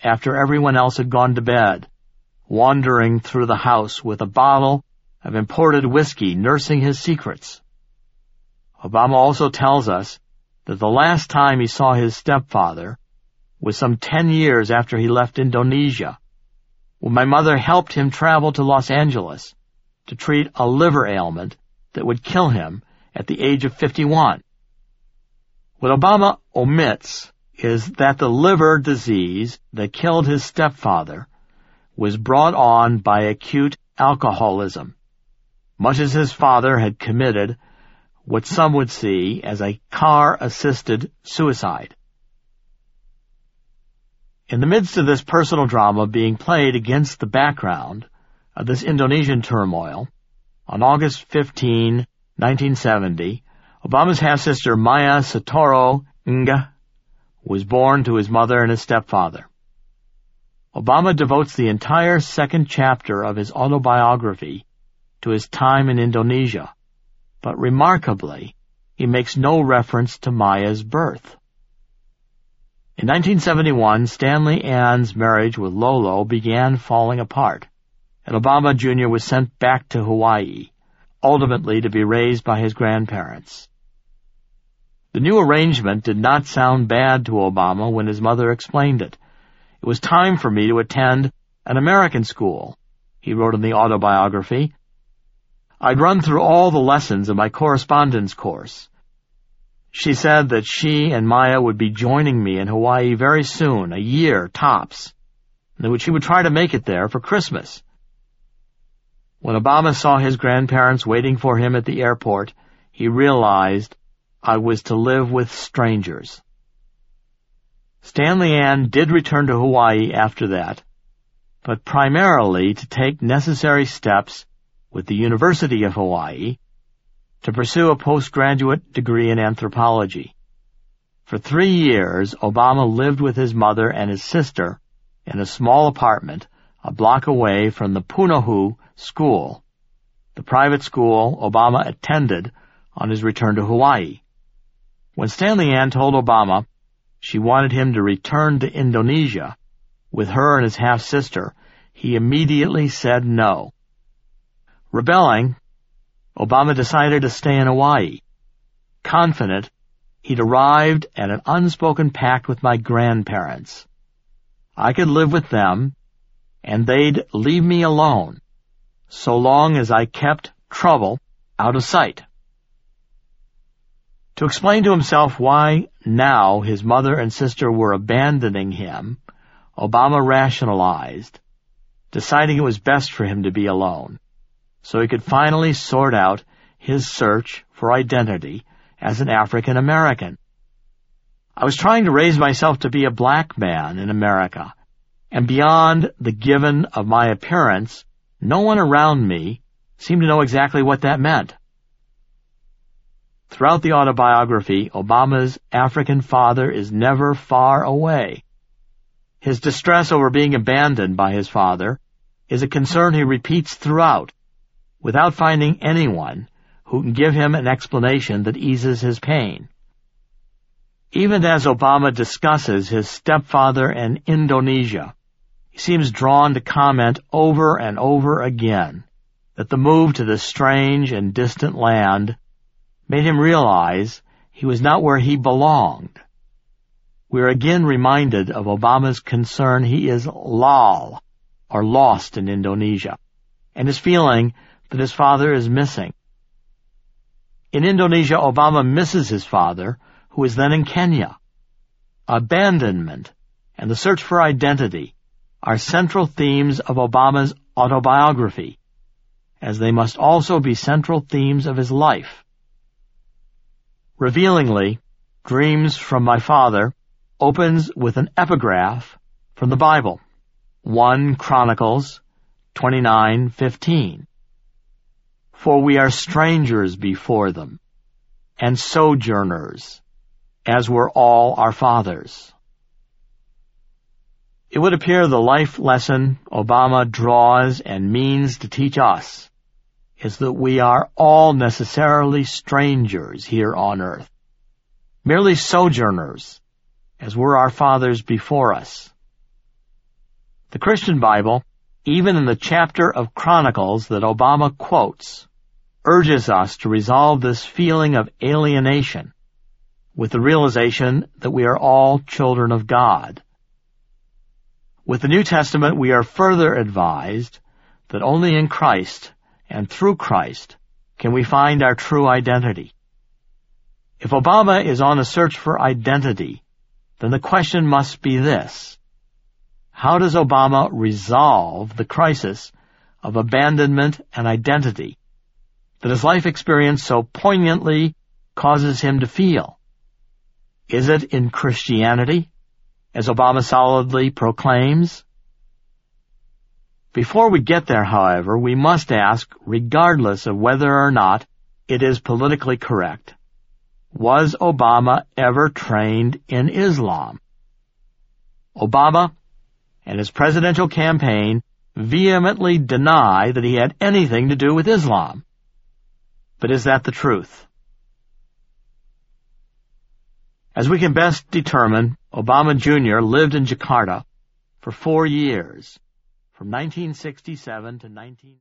after everyone else had gone to bed, wandering through the house with a bottle of imported whiskey, nursing his secrets. Obama also tells us that the last time he saw his stepfather was some 10 years after he left Indonesia, when my mother helped him travel to Los Angeles to treat a liver ailment that would kill him at the age of 51. What Obama omits is that the liver disease that killed his stepfather was brought on by acute alcoholism, much as his father had committed what some would see as a car-assisted suicide. In the midst of this personal drama being played against the background of this Indonesian turmoil, on August 15, 1970, Obama's half-sister Maya Sotoro Nga was born to his mother and his stepfather. Obama devotes the entire second chapter of his autobiography to his time in Indonesia, but remarkably, he makes no reference to Maya's birth. In 1971, Stanley Ann's marriage with Lolo began falling apart, and Obama Jr. was sent back to Hawaii, ultimately to be raised by his grandparents. The new arrangement did not sound bad to Obama when his mother explained it. It was time for me to attend an American school, he wrote in the autobiography. I'd run through all the lessons of my correspondence course. She said that she and Maya would be joining me in Hawaii very soon, a year tops, and that she would try to make it there for Christmas. When Obama saw his grandparents waiting for him at the airport, he realized I was to live with strangers. Stanley Ann did return to Hawaii after that, but primarily to take necessary steps with the University of Hawaii to pursue a postgraduate degree in anthropology. For 3 years, Obama lived with his mother and his sister in a small apartment a block away from the Punahou School, the private school Obama attended on his return to Hawaii. When Stanley Ann told Obama she wanted him to return to Indonesia with her and his half-sister, he immediately said no. Rebelling, Obama decided to stay in Hawaii. Confident, he'd arrived at an unspoken pact with my grandparents. I could live with them, and they'd leave me alone, so long as I kept trouble out of sight. To explain to himself why now his mother and sister were abandoning him, Obama rationalized, deciding it was best for him to be alone, so he could finally sort out his search for identity as an African American. I was trying to raise myself to be a black man in America, and beyond the given of my appearance, no one around me seemed to know exactly what that meant. Throughout the autobiography, Obama's African father is never far away. His distress over being abandoned by his father is a concern he repeats throughout, without finding anyone who can give him an explanation that eases his pain. Even as Obama discusses his stepfather and Indonesia, he seems drawn to comment over and over again that the move to this strange and distant land made him realize he was not where he belonged. We are again reminded of Obama's concern he is lal, or lost in Indonesia, and his feeling that his father is missing. In Indonesia, Obama misses his father, who is then in Kenya. Abandonment and the search for identity are central themes of Obama's autobiography, as they must also be central themes of his life. Revealingly, Dreams from My Father opens with an epigraph from the Bible, 1 Chronicles 29:15. For we are strangers before them, and sojourners, as were all our fathers. It would appear the life lesson Obama draws and means to teach us is that we are all necessarily strangers here on earth, merely sojourners, as were our fathers before us. The Christian Bible, even in the chapter of Chronicles that Obama quotes, urges us to resolve this feeling of alienation with the realization that we are all children of God. With the New Testament, we are further advised that only in Christ and through Christ can we find our true identity. If Obama is on a search for identity, then the question must be this: how does Obama resolve the crisis of abandonment and identity that his life experience so poignantly causes him to feel? Is it in Christianity, as Obama solidly proclaims? Before we get there, however, we must ask, regardless of whether or not it is politically correct, was Obama ever trained in Islam? Obama and his presidential campaign vehemently deny that he had anything to do with Islam. But is that the truth? As we can best determine, Obama Jr. lived in Jakarta for 4 years, from 1967 to 19...